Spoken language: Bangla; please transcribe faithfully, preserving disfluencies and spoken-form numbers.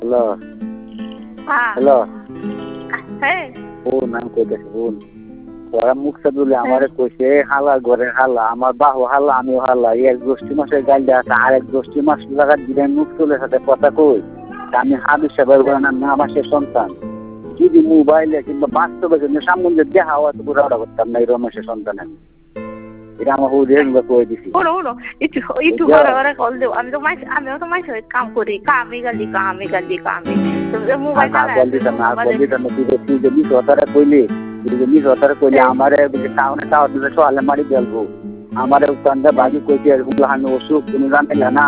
হ্যালো হ্যাঁ হ্যালো হ্যাঁ বোন আমি কইতেছি বোন ওরা মুখটা তুলে আমারে কইছে হালা ঘরে হালা আমার বাহু হালা আমিও হালা এক গোষ্ঠী মাসের গাল দেওয়া আছে আর এক গোষ্ঠী মাস লাগা দিলেন মুখ তুলে সাথে কথা কই আমি হাবিব সাহেবের না না আমার সে সন্তান যদি মোবাইলে কিংবা বাস্তবে কিন্তু সামনে দেখা হওয়া তো পুরো ওটা করতাম না এই রমেশের সন্তানের এটা আমার হুদিয়ে কই দিছি শুনো শুনো একটু একটু ঘরে ঘরে কল দেবো আমি তো মাস আমিও তো মাস কাম করি কামে গালি কামে গালি কামে মোবাইল কল দিতাম না কল দিতাম না তুই যদি সতারে কইলি তুই যদি সতারে কইলি আমারে টাউনে টাউন দিলে সোয়ালে মারি গেলবো আমার উত্তরটা বাজি কইতে আমি অসুখ কোনো জানতে না